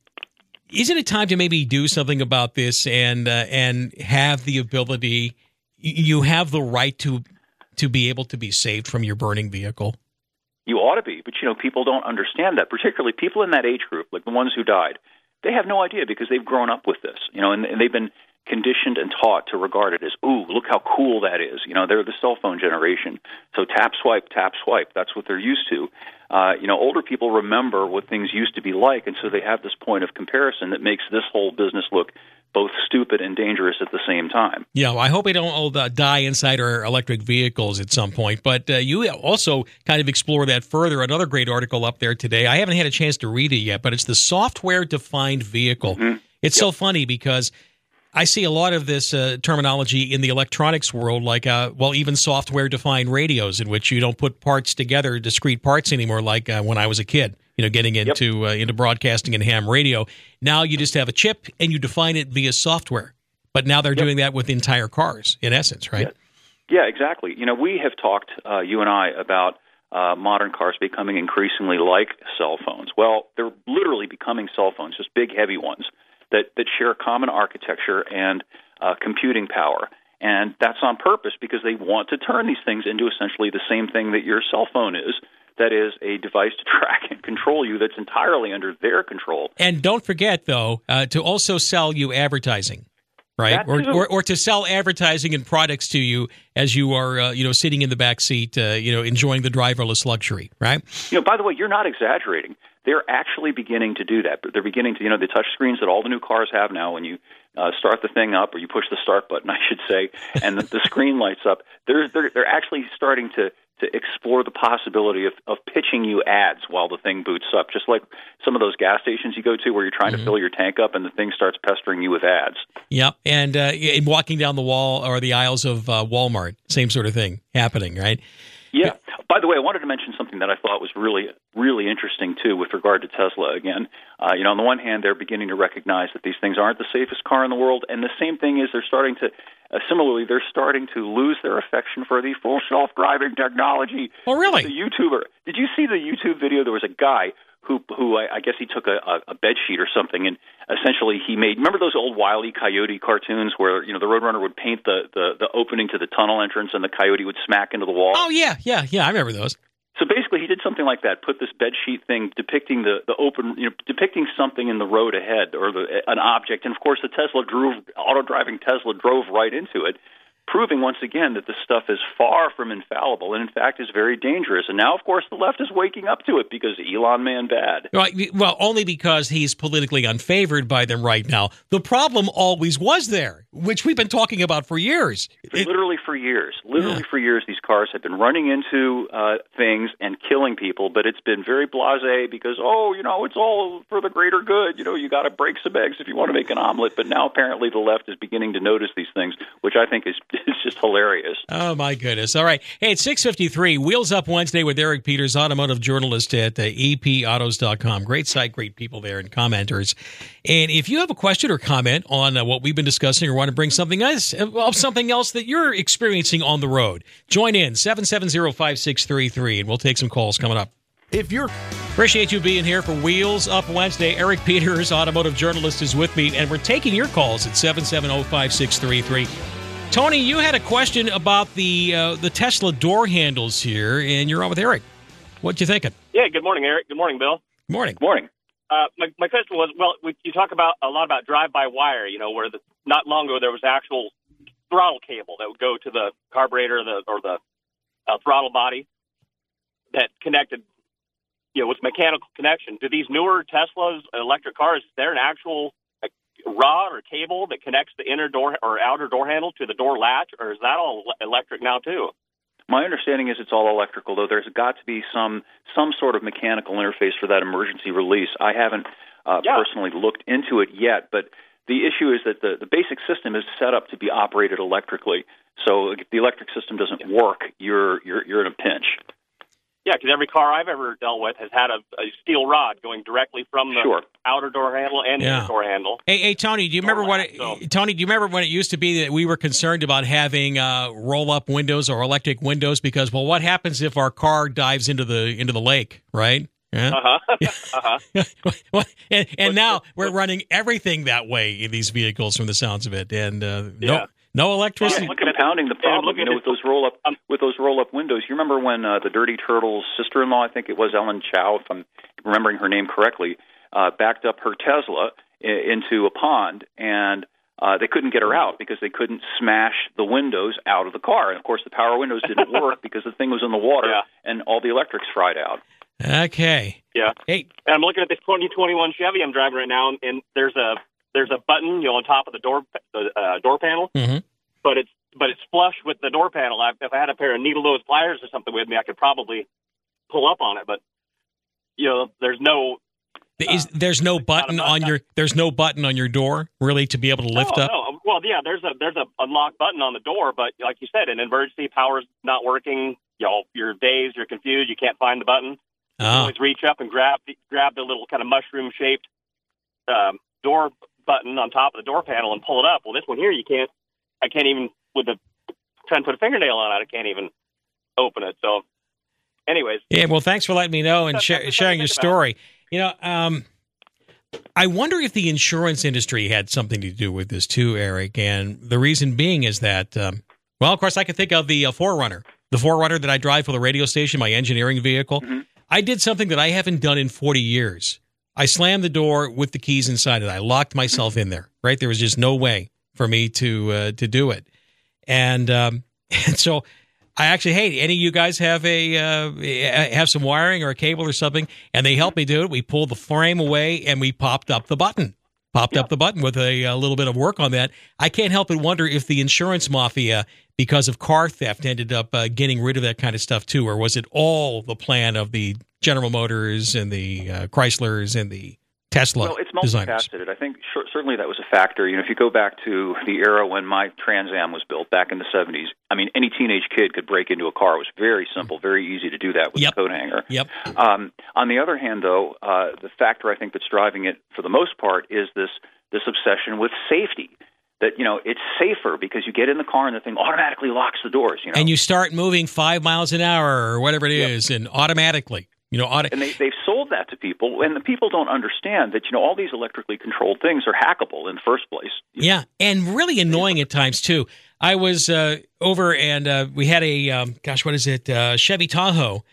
isn't it time to maybe do something about this and have the ability? You have the right to be able to be saved from your burning vehicle. You ought to be, but people don't understand that. Particularly people in that age group, like the ones who died, they have no idea because they've grown up with this, and they've been conditioned and taught to regard it as, ooh, look how cool that is. They're the cell phone generation. So tap, swipe, that's what they're used to. Older people remember what things used to be like, and so they have this point of comparison that makes this whole business look both stupid and dangerous at the same time. Yeah, well, I hope we don't all die inside our electric vehicles at some point. But you also kind of explore that further. Another great article up there today. I haven't had a chance to read it yet, but it's the software-defined vehicle. Mm-hmm. It's so funny because I see a lot of this terminology in the electronics world, like, even software-defined radios, in which you don't put parts together, discrete parts anymore, like when I was a kid, getting into broadcasting and ham radio. Now you just have a chip, and you define it via software. But now they're doing that with entire cars, in essence, right? Yeah, exactly. We have talked, you and I, about modern cars becoming increasingly like cell phones. Well, they're literally becoming cell phones, just big, heavy ones that share a common architecture and computing power. And that's on purpose because they want to turn these things into essentially the same thing that your cell phone is. That is a device to track and control you that's entirely under their control. And don't forget, though, to also sell you advertising, right? Or to sell advertising and products to you as you are, sitting in the back seat, enjoying the driverless luxury, right? By the way, you're not exaggerating. They're actually beginning to do that. They're beginning to, the touch screens that all the new cars have now, when you start the thing up, or you push the start button, I should say, and the screen lights up, they're actually starting to explore the possibility of pitching you ads while the thing boots up, just like some of those gas stations you go to where you're trying to fill your tank up and the thing starts pestering you with ads. Yep, and walking down the wall or the aisles of Walmart, same sort of thing happening, right? Yeah. By the way, I wanted to mention something that I thought was really, really interesting, too, with regard to Tesla. Again, on the one hand, they're beginning to recognize that these things aren't the safest car in the world, and the same thing is they're starting to, similarly, they're starting to lose their affection for the full self-driving technology. Oh, really? The YouTuber. Did you see the YouTube video? There was a guy who I guess he took a bed sheet or something, and essentially he made, remember those old Wile E. Coyote cartoons where, the Roadrunner would paint the opening to the tunnel entrance and the coyote would smack into the wall? Oh, yeah, I remember those. So basically he did something like that, put this bed sheet thing depicting the open, depicting something in the road ahead or an object, and of course the auto-driving Tesla drove right into it, proving once again that this stuff is far from infallible and, in fact, is very dangerous. And now, of course, the left is waking up to it because Elon man bad. Right. Well, only because he's politically unfavored by them right now. The problem always was there, which we've been talking about for years. Literally for years. For years, these cars have been running into things and killing people, but it's been very blasé because, it's all for the greater good. You got to break some eggs if you want to make an omelet. But now apparently the left is beginning to notice these things, which I think is just hilarious. Oh, my goodness. All right. Hey, it's 6:53. Wheels Up Wednesday with Eric Peters, automotive journalist at epautos.com. Great site, great people there and commenters. And if you have a question or comment on what we've been discussing or want to bring something else that you're experiencing on the road, join in 770-5633, and we'll take some calls coming up. Appreciate you being here for Wheels Up Wednesday. Eric Peters, automotive journalist, is with me, and we're taking your calls at 770-5633. Tony, you had a question about the Tesla door handles here, and you're on with Eric. What you thinking? Yeah, good morning, Eric. Good morning, Bill. Good morning. Good morning. My question was, you talk a lot about drive-by-wire, where not long ago there was actual throttle cable that would go to the carburetor or the throttle body that connected, with mechanical connection. Do these newer Teslas, electric cars, is there an actual rod or cable that connects the inner door or outer door handle to the door latch, or is that all electric now too? My understanding is it's all electrical, though there's got to be some sort of mechanical interface for that emergency release. I haven't personally looked into it yet, but the issue is that the basic system is set up to be operated electrically. So if the electric system doesn't work, you're in a pinch. Yeah, because every car I've ever dealt with has had a steel rod going directly from the outer door handle and the inner door handle. Hey, Tony, do you remember when it used to be that we were concerned about having roll-up windows or electric windows because, what happens if our car dives into the lake, right? Yeah. And now we're running everything that way in these vehicles, from the sounds of it, and No electricity. Well, compounding the problem, with those roll-up windows. You remember when the Dirty Turtles' sister-in-law, I think it was Ellen Chow, if I'm remembering her name correctly, backed up her Tesla into a pond, and they couldn't get her out because they couldn't smash the windows out of the car. And, of course, the power windows didn't work because the thing was in the water and all the electrics fried out. Okay. Yeah. Hey. And I'm looking at this 2021 Chevy I'm driving right now, and there's a button, on top of the door panel, but it's flush with the door panel. If I had a pair of needle nose pliers or something with me, I could probably pull up on it. But there's no. There's no button on your door really to be able to lift up. No. Well, yeah, there's a unlock button on the door, but like you said, an emergency, power's not working. You're dazed, you're confused, you can't find the button. You can always reach up and grab the little kind of mushroom shaped door button on top of the door panel and pull it up. Well, this one here, you can't. I can't even trying to put a fingernail on it. I can't even open it. So, anyways. Yeah. Well, thanks for letting me know and sharing your story. I wonder if the insurance industry had something to do with this too, Eric. And the reason being is that, of course, I can think of the 4Runner. The 4Runner that I drive for the radio station, my engineering vehicle. Mm-hmm. I did something that I haven't done in 40 years. I slammed the door with the keys inside it. I locked myself in there, right? There was just no way for me to do it. And so I actually, hey, any of you guys have have some wiring or a cable or something? And they helped me do it. We pulled the frame away and we popped up the button. Up the button with a little bit of work on that. I can't help but wonder if the insurance mafia, because of car theft, ended up getting rid of that kind of stuff too, or was it all the plan of the General Motors and the Chryslers and the Tesla Well, it's designers? multifaceted. I think certainly that was a factor. If you go back to the era when my Trans Am was built back in the 70s, I mean, any teenage kid could break into a car. It was very simple, very easy to do that with a coat hanger. Yep. On the other hand, though, the factor I think that's driving it for the most part is this obsession with safety. That, it's safer because you get in the car and the thing automatically locks the doors. And you start moving 5 miles an hour or whatever it is, and automatically. And they've sold that to people, and the people don't understand that, all these electrically controlled things are hackable in the first place. Yeah, and really annoying at times, too. I was over, and we had a, Chevy Tahoe,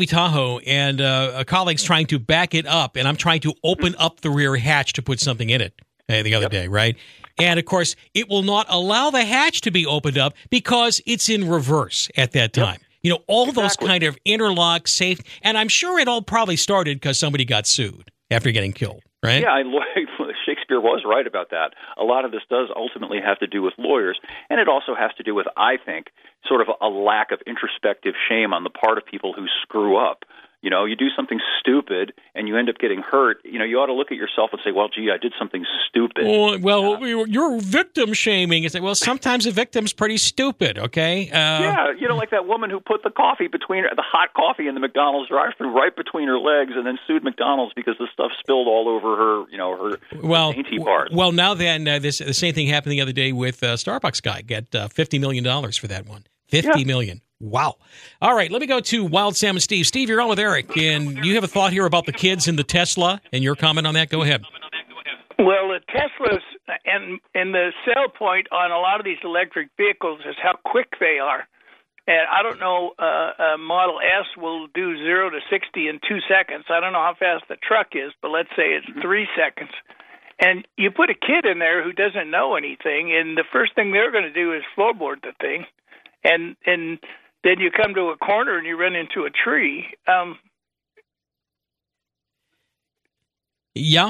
and a colleague's trying to back it up, and I'm trying to open up the rear hatch to put something in it the other day, right? And, of course, it will not allow the hatch to be opened up because it's in reverse at that time. All those kind of interlock, safe, and I'm sure it all probably started because somebody got sued after getting killed, right? Yeah, Shakespeare was right about that. A lot of this does ultimately have to do with lawyers, and it also has to do with, I think, sort of a lack of introspective shame on the part of people who screw up. You do something stupid and you end up getting hurt. You ought to look at yourself and say, well, gee, I did something stupid. You're victim shaming. It's like, well, sometimes a victim's pretty stupid, okay? Like that woman who put the hot coffee in the McDonald's drive-thru right between her legs and then sued McDonald's because the stuff spilled all over her, her dainty part. Well, now then, the same thing happened the other day with Starbucks guy. Got $50 million for that one. $50 million. Wow. All right, let me go to Wild Sam and Steve. Steve, you're on with Eric, and you have a thought here about the kids in the Tesla, and your comment on that? Go ahead. Well, the Teslas and the sell point on a lot of these electric vehicles is how quick they are. And I don't know, Model S will do 0 to 60 in 2 seconds. I don't know how fast the truck is, but let's say it's 3 seconds. And you put a kid in there who doesn't know anything, and the first thing they're going to do is floorboard the thing. And then you come to a corner and you run into a tree. Yeah.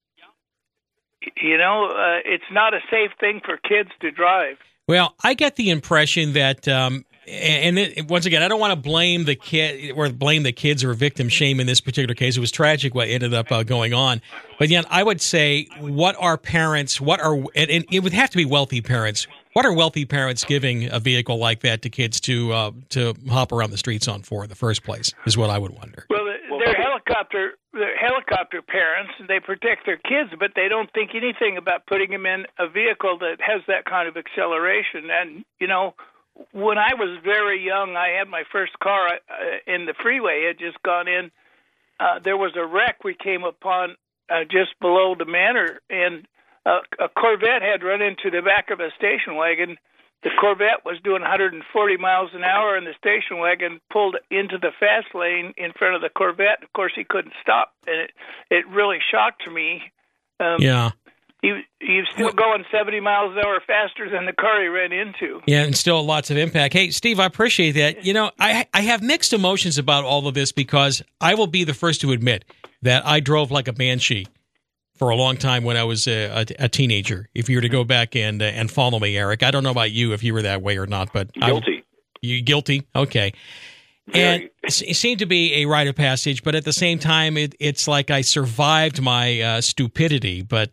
It's not a safe thing for kids to drive. Well, I get the impression that, once again, I don't want to blame the kid or blame the kids or victim shame in this particular case. It was tragic what ended up going on. But yet, I would say, and it would have to be wealthy parents. What are wealthy parents giving a vehicle like that to kids to hop around the streets on for in the first place is what I would wonder. Well, they're helicopter parents, and they protect their kids, but they don't think anything about putting them in a vehicle that has that kind of acceleration. And, when I was very young, I had my first car in the freeway. It had just gone in. There was a wreck we came upon just below the manor, and a Corvette had run into the back of a station wagon, the Corvette was doing 140 miles an hour, and the station wagon pulled into the fast lane in front of the Corvette. Of course, he couldn't stop, and it really shocked me. Yeah. He's still going 70 miles an hour faster than the car he ran into. Yeah, and still lots of impact. Hey, Steve, I appreciate that. You know, I have mixed emotions about all of this because I will be the first to admit that I drove like a banshee for a long time when I was a teenager. If you were to go back and follow me, Eric, I don't know about you if you were that way or not, but Guilty. You guilty? Okay. And it seemed to be a rite of passage, but at the same time, it's like I survived my stupidity. But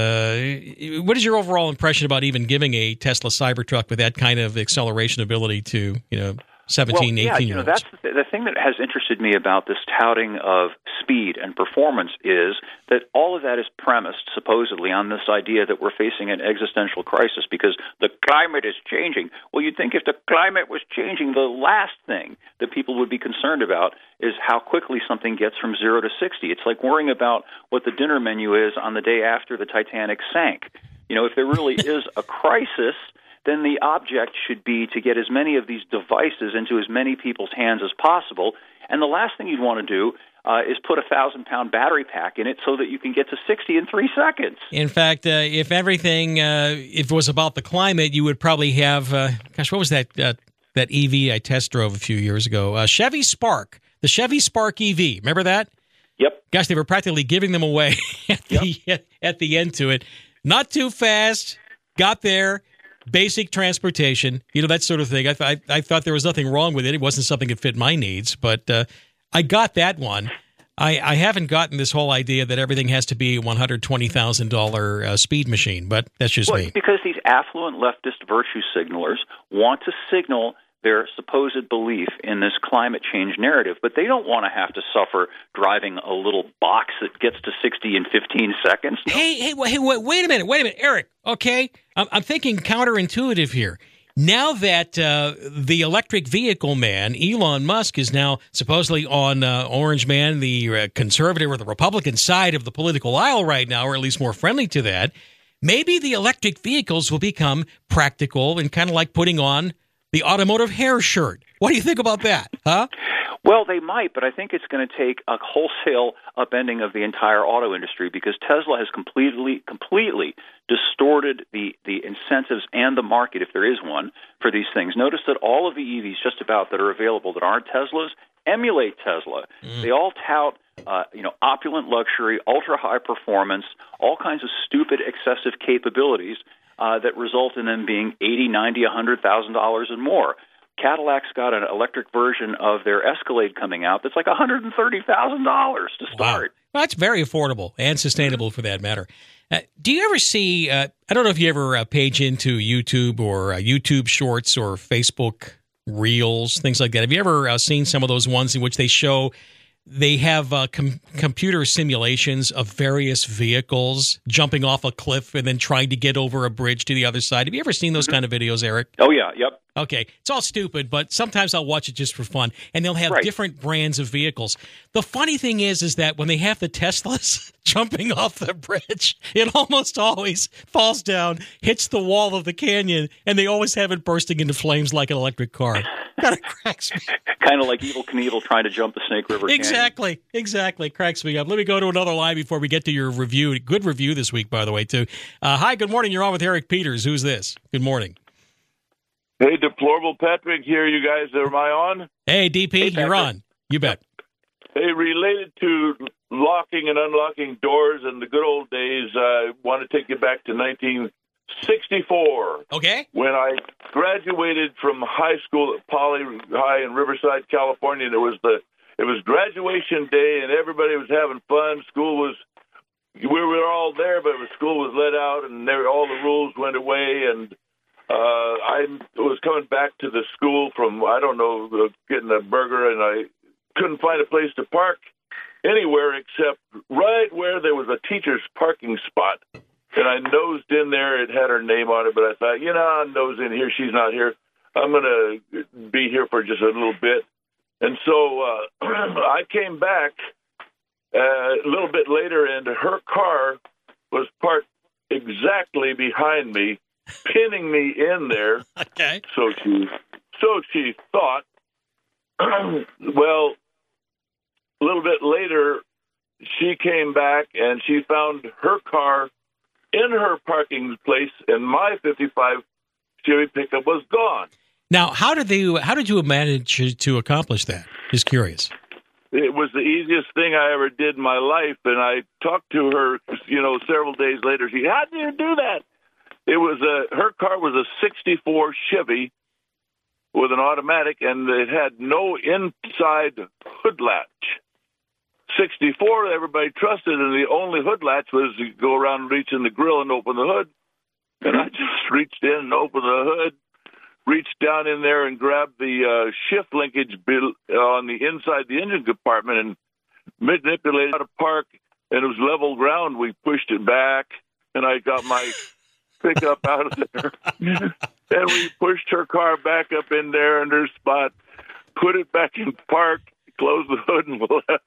what is your overall impression about even giving a Tesla Cybertruck with that kind of acceleration ability to, 17, 18-year-olds? That's the thing that has interested me about this touting of speed and performance is that all of that is premised, supposedly, on this idea that we're facing an existential crisis because the climate is changing. Well, you'd think if the climate was changing, the last thing that people would be concerned about is how quickly something gets from 0 to 60. It's like worrying about what the dinner menu is on the day after the Titanic sank. If there really is a crisis, then the object should be to get as many of these devices into as many people's hands as possible. And the last thing you'd want to do is put a 1,000-pound battery pack in it so that you can get to 60 in 3 seconds. In fact, if everything, if it was about the climate, you would probably have, what was that EV I test drove a few years ago? Chevy Spark, the Chevy Spark EV. Remember that? Yep. Gosh, they were practically giving them away at the end to it. Not too fast, got there. Basic transportation, that sort of thing. I thought there was nothing wrong with it. It wasn't something that fit my needs, but I got that one. I haven't gotten this whole idea that everything has to be a $120,000 speed machine, but that's just me. Because these affluent leftist virtue signalers want to signal their supposed belief in this climate change narrative, but they don't want to have to suffer driving a little box that gets to 60 in 15 seconds. No. Hey, wait a minute, Eric, okay? I'm thinking counterintuitive here. Now that the electric vehicle man, Elon Musk, is now supposedly on Orange Man, the conservative or the Republican side of the political aisle right now, or at least more friendly to that, maybe the electric vehicles will become practical and kind of like putting on the automotive hair shirt. What do you think about that, huh? Well, they might, but I think it's going to take a wholesale upending of the entire auto industry because Tesla has completely distorted the incentives and the market, if there is one, for these things. Notice that all of the EVs just about that are available that aren't Teslas emulate Tesla. They all tout opulent luxury, ultra-high performance, all kinds of stupid, excessive capabilities that result in them being $80,000, $90,000, $100,000 and more. Cadillac's got an electric version of their Escalade coming out that's like $130,000 to start. Wow. Well, that's very affordable and sustainable for that matter. Do you ever see, I don't know if you ever page into YouTube or YouTube Shorts or Facebook Reels, things like that. Have you ever seen some of those ones in which they have computer simulations of various vehicles jumping off a cliff and then trying to get over a bridge to the other side? Have you ever seen those kind of videos, Eric? Oh, yeah. Yep. Okay. It's all stupid, but sometimes I'll watch it just for fun. And they'll have different brands of vehicles. The funny thing is that when they have the Teslas jumping off the bridge, it almost always falls down, hits the wall of the canyon, and they always have it bursting into flames like an electric car. Kind of cracks me. Kind of like Evel Knievel trying to jump the Snake River Canyon. Exactly. Cracks me up. Let me go to another line before we get to your review. Good review this week, by the way, too. Hi, good morning. You're on with Eric Peters. Who's this? Good morning. Hey, Deplorable Patrick here, you guys. Am I on? Hey, DP, you're on. You bet. Hey, related to locking and unlocking doors in the good old days, I want to take you back to 1964. Okay. When I graduated from high school at Poly High in Riverside, California, it was graduation day, and everybody was having fun. We were all there, but school was let out, and all the rules went away, and I was coming back to the school from, getting a burger, and I couldn't find a place to park anywhere except right where there was a teacher's parking spot. And I nosed in there. It had her name on it, but I thought, I'll nose in here. She's not here. I'm going to be here for just a little bit. And so I came back a little bit later, and her car was parked exactly behind me pinning me in there. Okay. So she thought. Well, a little bit later, she came back and she found her car in her parking place, and my 55 Chevy pickup was gone. Now, how did you manage to accomplish that? Just curious. It was the easiest thing I ever did in my life, and I talked to her, several days later. She, how did you do that? It was her car was a 64 Chevy with an automatic, and it had no inside hood latch. 64, everybody trusted, and the only hood latch was to go around and reach in the grill and open the hood. And I just reached in and opened the hood, reached down in there and grabbed the shift linkage on the inside the engine compartment and manipulated out of park, and it was level ground. We pushed it back, and I got my pickup out of there. And we pushed her car back up in there in her spot, put it back in park, closed the hood, and left.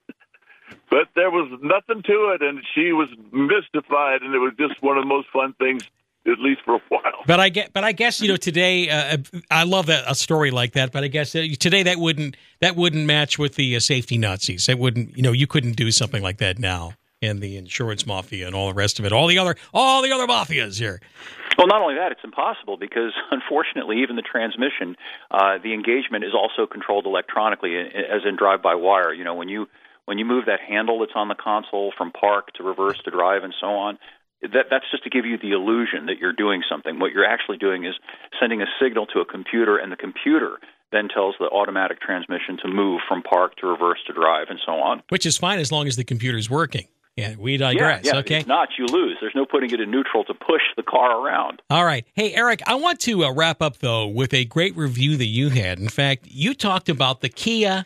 But there was nothing to it, and she was mystified, and it was just one of the most fun things, at least for a while. But I guess today I love a story like that. But I guess today that wouldn't match with the safety Nazis. That wouldn't you couldn't do something like that now, and the insurance mafia and all the rest of it, all the other mafias here. Well, not only that, it's impossible because, unfortunately, even the transmission, the engagement is also controlled electronically, as in drive-by-wire. When you move that handle that's on the console from park to reverse to drive and so on, that's just to give you the illusion that you're doing something. What you're actually doing is sending a signal to a computer, and the computer then tells the automatic transmission to move from park to reverse to drive and so on. Which is fine as long as the computer's working. Yeah, we digress. Yeah, okay. If not, you lose. There's no putting it in neutral to push the car around. All right. Hey, Eric, I want to wrap up, though, with a great review that you had. In fact, you talked about the Kia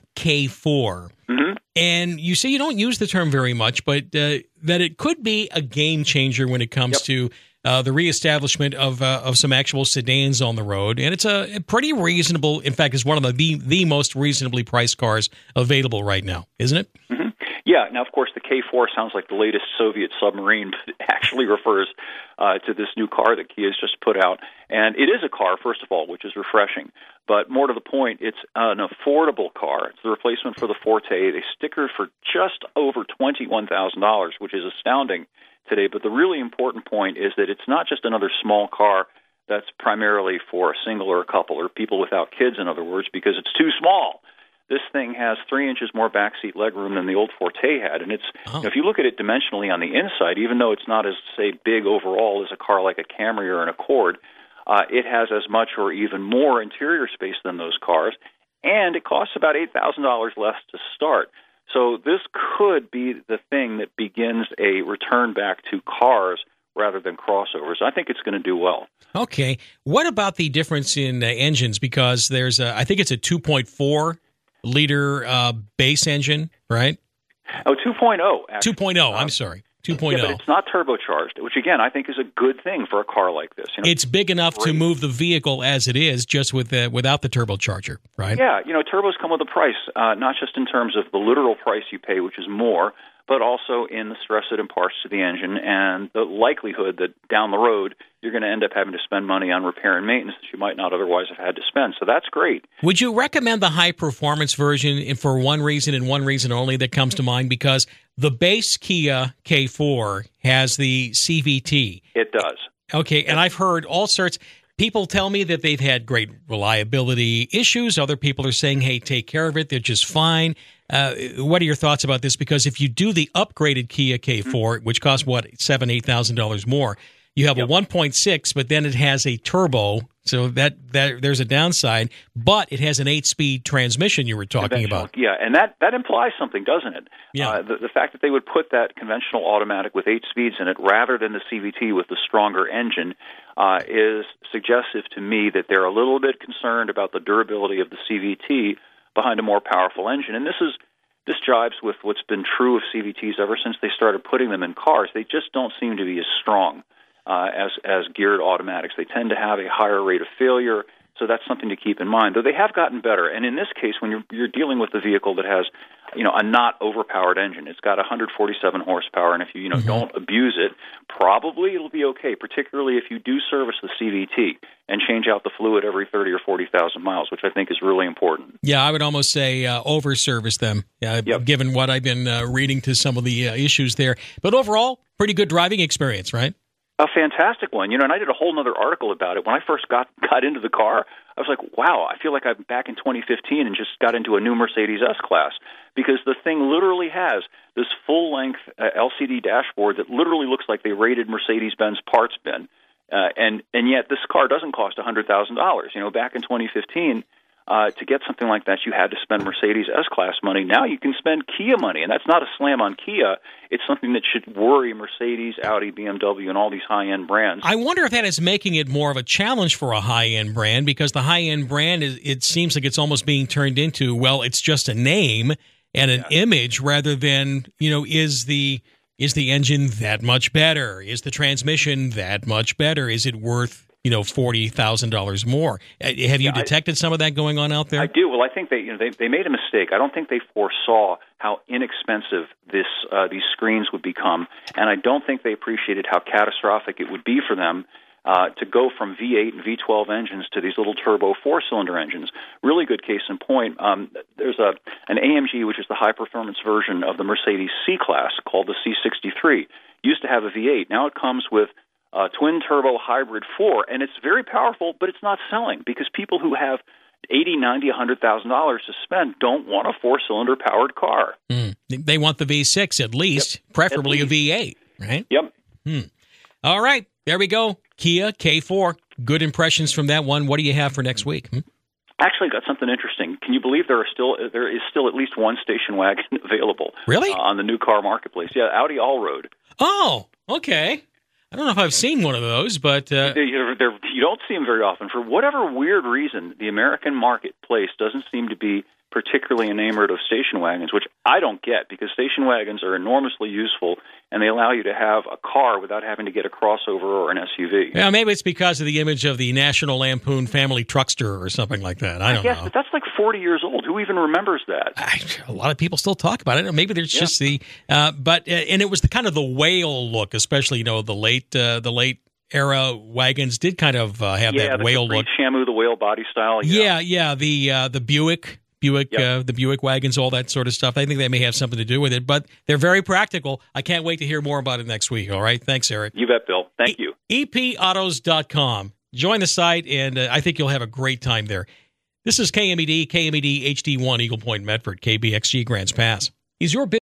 K4. Mm-hmm. And you say you don't use the term very much, but that it could be a game changer when it comes to the reestablishment of some actual sedans on the road. And it's a pretty reasonable, in fact, it's one of the most reasonably priced cars available right now, isn't it? Mm-hmm. Yeah. Now, of course, the K4 sounds like the latest Soviet submarine, but it actually refers to this new car that Kia has just put out. And it is a car, first of all, which is refreshing. But more to the point, it's an affordable car. It's the replacement for the Forte. They stickered for just over $21,000, which is astounding today. But the really important point is that it's not just another small car that's primarily for a single or a couple or people without kids, in other words, because it's too small. This thing has 3 inches more backseat legroom than the old Forte had, and it's if you look at it dimensionally on the inside, even though it's not as, say, big overall as a car like a Camry or an Accord, it has as much or even more interior space than those cars, and it costs about $8,000 less to start. So this could be the thing that begins a return back to cars rather than crossovers. I think it's going to do well. Okay. What about the difference in engines? Because there's I think it's a 2.4 liter base engine, right? Oh, 2.0. Actually. 2.0, I'm sorry. 2.0. Yeah, but it's not turbocharged, which, again, I think is a good thing for a car like this. It's big enough to move the vehicle as it is, just without the turbocharger, right? Yeah, turbos come with a price, not just in terms of the literal price you pay, which is more, but also in the stress it imparts to the engine and the likelihood that down the road you're going to end up having to spend money on repair and maintenance that you might not otherwise have had to spend. So that's great. Would you recommend the high-performance version for one reason and one reason only that comes to mind? Because the base Kia K4 has the CVT. It does. Okay, and I've heard all sorts. People tell me that they've had great reliability issues. Other people are saying, hey, take care of it. They're just fine. What are your thoughts about this? Because if you do the upgraded Kia K4, which costs, $7,000, $8,000 more, you have a 1.6, but then it has a turbo, so that there's a downside, but it has an 8-speed transmission you were talking about. Yeah, and that implies something, doesn't it? Yeah. The fact that they would put that conventional automatic with 8 speeds in it rather than the CVT with the stronger engine is suggestive to me that they're a little bit concerned about the durability of the CVT behind a more powerful engine. And this jives with what's been true of CVTs ever since they started putting them in cars. They just don't seem to be as strong as geared automatics. They tend to have a higher rate of failure, so that's something to keep in mind. Though they have gotten better, and in this case, when you're dealing with a vehicle that has a not overpowered engine. It's got 147 horsepower, and if you don't abuse it, probably it'll be okay, particularly if you do service the CVT and change out the fluid every 30 or 40,000 miles, which I think is really important. Yeah, I would almost say over-service them, given what I've been reading to some of the issues there. But overall, pretty good driving experience, right? A fantastic one, and I did a whole other article about it. When I first got into the car, I was like, wow, I feel like I'm back in 2015 and just got into a new Mercedes S-Class, because the thing literally has this full-length LCD dashboard that literally looks like they raided Mercedes-Benz parts bin, and yet this car doesn't cost $100,000. Back in 2015, to get something like that, you had to spend Mercedes S-Class money. Now you can spend Kia money, and that's not a slam on Kia. It's something that should worry Mercedes, Audi, BMW, and all these high-end brands. I wonder if that is making it more of a challenge for a high-end brand, because the high-end brand, it seems like it's almost being turned into, well, it's just a name and an image rather than, is the engine that much better? Is the transmission that much better? Is it worth $40,000 more? Have you detected some of that going on out there? I do. Well, I think they made a mistake. I don't think they foresaw how inexpensive these screens would become, and I don't think they appreciated how catastrophic it would be for them to go from V8 and V12 engines to these little turbo four-cylinder engines. Really good case in point. There's an AMG, which is the high-performance version of the Mercedes C-Class, called the C63. Used to have a V8. Now it comes with twin-turbo hybrid 4, and it's very powerful, but it's not selling because people who have $80,000, $90,000, $100,000 to spend don't want a four-cylinder powered car. They want the V6 at least, preferably a V8, right? Yep. All right, there we go. Kia K4. Good impressions from that one. What do you have for next week? Actually, got something interesting. Can you believe there is still at least one station wagon available? Really? On the new car marketplace. Yeah, Audi Allroad. Oh, okay. I don't know if I've seen one of those, but you don't see them very often. For whatever weird reason, the American marketplace doesn't seem to be particularly enamored of station wagons, which I don't get, because station wagons are enormously useful, and they allow you to have a car without having to get a crossover or an SUV. Yeah, maybe it's because of the image of the National Lampoon Family Truckster or something like that. I don't know. But that's like 40 years old. Who even remembers that? A lot of people still talk about it. Maybe there's just the but it was the kind of the whale look, especially the late era wagons did kind of have that whale look. Shamu, the whale body style. The Buick. The Buick wagons, all that sort of stuff. I think they may have something to do with it, but they're very practical. I can't wait to hear more about it next week. All right. Thanks, Eric. You bet, Bill. Thank you. EPAutos.com. Join the site, and I think you'll have a great time there. This is KMED HD1 Eagle Point, Medford, KBXG Grants Pass. Is your